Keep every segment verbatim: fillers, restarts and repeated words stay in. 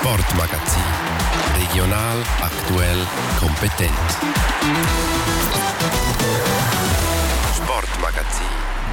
Sportmagazin. Regional, aktuell, kompetent. Sportmagazin.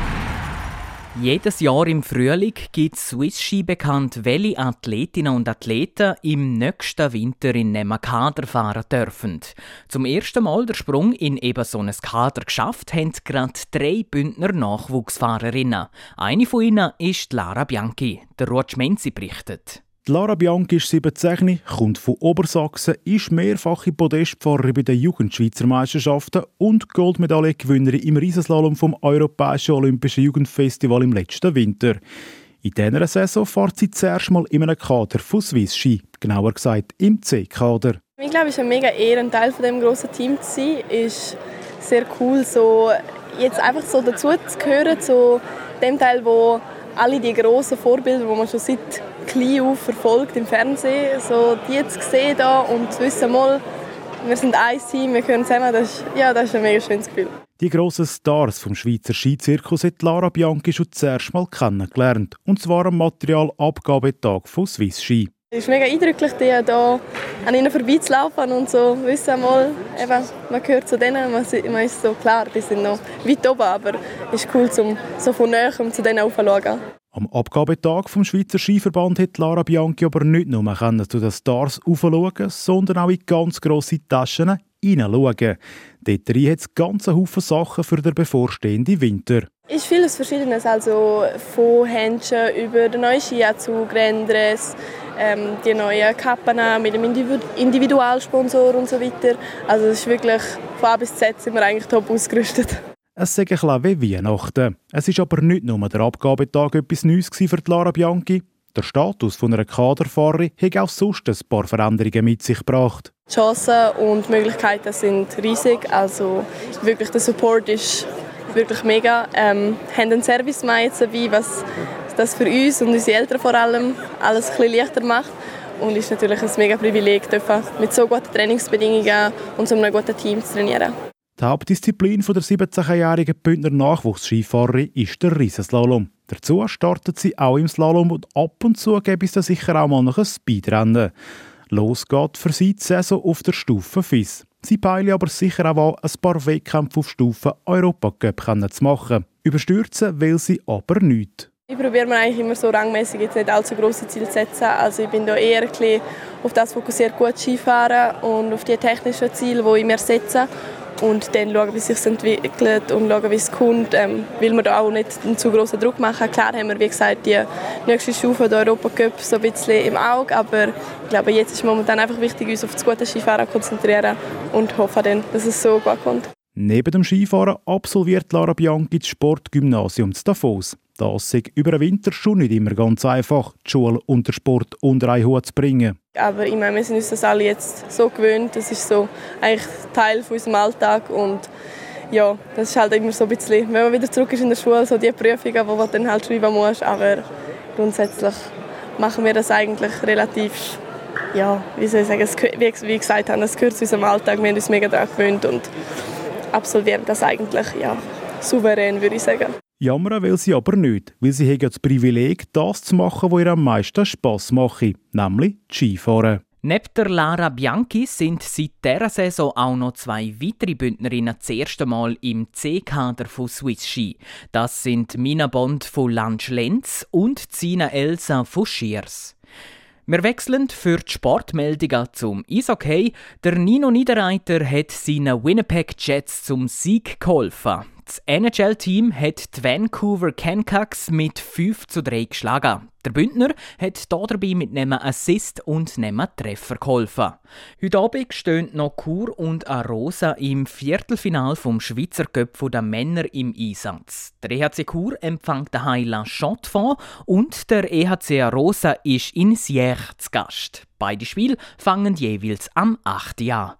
Jedes Jahr im Frühling gibt Swiss Ski bekannt, welche Athletinnen und Athleten im nächsten Winter in einem Kader fahren dürfen. Zum ersten Mal der Sprung in eben so ein Kader geschafft haben gerade drei Bündner Nachwuchsfahrerinnen. Eine von ihnen ist Lara Bianchi. Der Ruth Menzi berichtet. Lara Bianchi ist siebzehn, kommt von Obersachsen, ist mehrfache Podestfahrerin bei den Jugendschweizer Meisterschaften und Goldmedaillengewinnerin im Riesenslalom vom Europäischen Olympischen Jugendfestival im letzten Winter. In dieser Saison fährt sie zuerst mal in einem Kader von Swiss Ski, genauer gesagt im C-Kader. Ich glaube, es ist eine mega Ehre, ein Teil von diesem grossen Team zu sein. Es ist sehr cool, so jetzt einfach so dazu zu gehören, zu dem Teil, wo alle die grossen Vorbilder, die man schon seit klein auf verfolgt im Fernsehen, so die zu sehen da und zu wissen, mal, wir sind ein Team, wir können zusammen, das ist, ja, das ist ein mega schönes Gefühl. Die grossen Stars vom Schweizer Skizirkus hat Lara Bianchi schon zuerst mal kennengelernt, und zwar am Materialabgabetag von Swiss Ski. Es ist mega eindrücklich, die hier an ihnen vorbeizulaufen und so wissen mal, eben, man gehört zu denen, man ist so klar, die sind noch weit oben, aber es ist cool, um so von näherem zu denen aufzuschauen. Am Abgabetag vom Schweizer Skiverband hat Lara Bianchi aber nicht nur zu den Stars aufschauen, sondern auch in ganz grosse Taschen hineinschauen. Dort drin hat es ganz Haufen Sachen für den bevorstehenden Winter. Es ist vieles Verschiedenes, also von Händchen über den neuen Skianzug, Renndress, ähm, die neuen Kappen mit dem Individualsponsor und so weiter. Also es ist wirklich von A bis Z sind wir eigentlich top ausgerüstet. Es sei ein bisschen wie Weihnachten. Es ist aber nicht nur der Abgabetag etwas Neues für Lara Bianchi. Der Status von einer Kaderfahrerin hat auch sonst ein paar Veränderungen mit sich gebracht. Die Chancen und die Möglichkeiten sind riesig. Also wirklich der Support ist wirklich mega. Ähm, haben einen Servicemann jetzt dabei, was das für uns und unsere Eltern vor allem alles ein bisschen leichter macht. Und es ist natürlich ein mega Privileg, mit so guten Trainingsbedingungen und so einem guten Team zu trainieren. Die Hauptdisziplin der siebzehnjährigen Bündner Nachwuchsskifahrerin ist der Riesenslalom. Dazu startet sie auch im Slalom und ab und zu gibt es dann sicher auch mal noch ein Speedrennen. Los geht für sie die Saison auf der Stufe F I S. Sie peilen aber sicher auch an, ein paar Wettkämpfe auf Stufe Europacup zu machen. Überstürzen will sie aber nicht. Ich probiere mir eigentlich immer so rangmäßig jetzt nicht allzu grosse Ziele zu setzen. Also ich bin da eher ein bisschen auf das fokussiert, gut Skifahren und auf die technischen Ziele, die ich mir setze. Und dann schauen, wie es sich entwickelt und schauen, wie es kommt. Ähm, will man da auch nicht einen zu grossen Druck machen. Klar haben wir, wie gesagt, die nächste Stufe der Europacup so ein bisschen im Auge. Aber ich glaube, jetzt ist momentan einfach wichtig, uns auf das gute Skifahren zu konzentrieren und hoffen dann, dass es so gut kommt. Neben dem Skifahren absolviert Lara Bianchi das Sportgymnasium zu Davos. Das ist über den Winter schon nicht immer ganz einfach, die Schule und der Sport unter einen Hut zu bringen. Aber ich meine, wir sind uns das alle jetzt so gewöhnt. Das ist so eigentlich Teil von unserem Alltag. Und ja, das ist halt immer so ein bisschen, wenn man wieder zurück ist in der Schule, so die Prüfungen, die man dann halt schreiben muss. Aber grundsätzlich machen wir das eigentlich relativ, ja, wie soll ich sagen, wie ich gesagt habe, es gehört zu unserem Alltag. Wir haben uns mega daran gewöhnt und absolvieren das eigentlich, ja, souverän, würde ich sagen. Jammern will sie aber nicht, weil sie hat das Privileg, das zu machen, was ihr am meisten Spass macht, nämlich Skifahren. Neben der Lara Bianchi sind seit dieser Saison auch noch zwei weitere Bündnerinnen das erste Mal im C-Kader von Swiss Ski. Das sind Mina Bond von Lansch-Lenz und Zina Elsa von Schiers. Wir wechseln für die Sportmeldungen zum Eishockey. Der Nino Niederreiter hat seinen Winnipeg Jets zum Sieg geholfen. Das N H L-Team hat die Vancouver Canucks mit fünf zu drei geschlagen. Der Bündner hat dabei mit einem Assist und einem Treffer geholfen. Heute Abend stehen noch Chur und Arosa im Viertelfinal vom Schweizer Cup der Männer im Einsatz. Der E H C Chur empfängt daheim La Chaux-de-Fonds und der E H C Arosa ist in Sierre zu Gast. Beide Spiele fangen jeweils am achten an.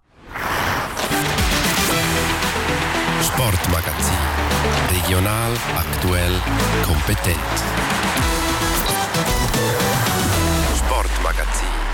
Sportmagazin. Regional, aktuell, kompetent. Sportmagazin.